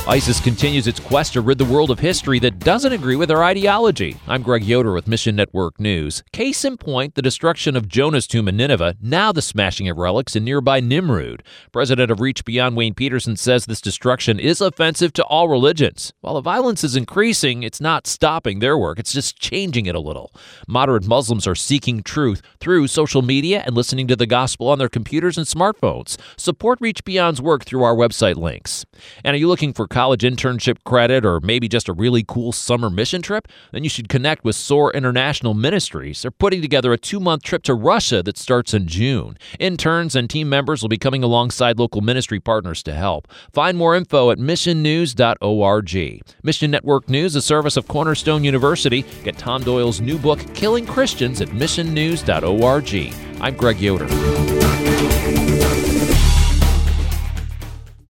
ISIS continues its quest to rid the world of history that doesn't agree with their ideology. I'm Greg Yoder with Mission Network News. Case in point, the destruction of Jonah's tomb in Nineveh, now the smashing of relics in nearby Nimrud. President of Reach Beyond Wayne Peterson says this destruction is offensive to all religions. While the violence is increasing, it's not stopping their work, it's just changing it a little. Moderate Muslims are seeking truth through social media and listening to the gospel on their computers and smartphones. Support Reach Beyond's work through our website links. And are you looking for college internship credit or maybe just a really cool summer mission trip? Then you should connect with SOAR International Ministries. They're putting together a 2-month trip to Russia that starts in June. Interns and team members will be coming alongside local ministry partners to help. Find more info at missionnews.org. Mission Network News, a service of Cornerstone University. Get Tom Doyle's new book, Killing Christians, at missionnews.org. I'm Greg Yoder.